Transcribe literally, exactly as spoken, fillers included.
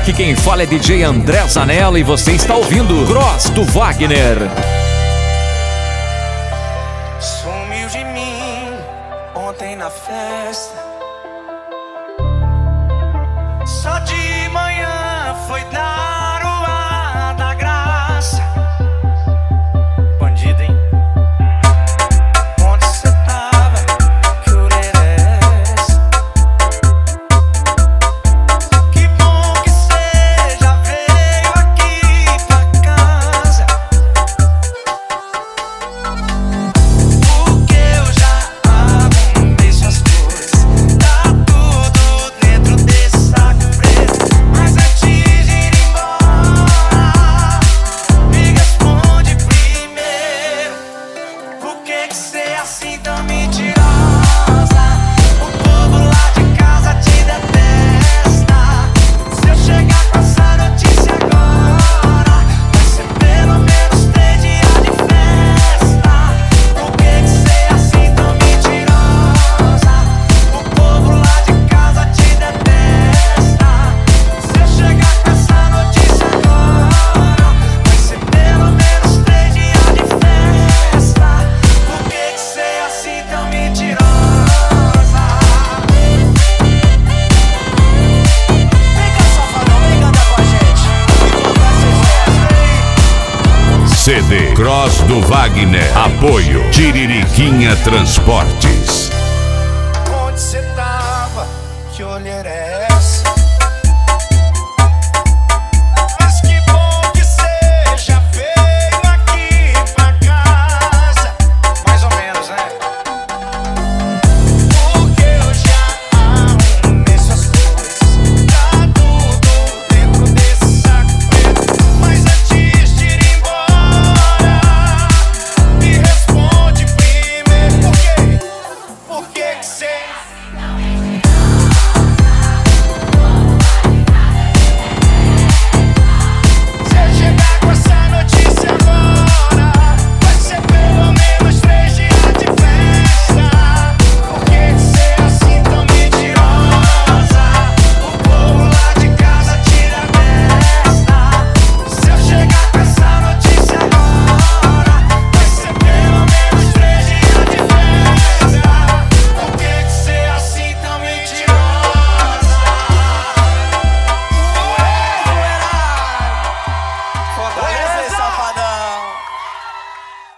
Aqui quem fala é D J André Zanella e você está ouvindo Cross do Wagner. Sumiu de mim ontem na festa. Só de manhã foi dar o ar da graça. Bandido, hein? Onde cê tava? Que orelha é essa? Que bom que cê já veio aqui pra casa. Porque eu já arrumei suas coisas. Tá tudo dentro desse saco preto. Mas antes de ir embora, me responde primeiro. Por que que cê é assim tão mentirosa? O povo lá de casa te detesta. Se eu chegar com essa notícia agora, vai ser pelo menos três dias de festa. Por que que cê é assim tão mentirosa? O povo lá de casa te detesta. Se eu chegar com essa notícia agora, vai ser pelo menos três dias de festa. Por que que cê é assim tão mentirosa? Vem cá, safadão, vem cantar com a gente. E contar seus versos aí. C D Cross do Wagner. Apoio Tiririquinha Transportes.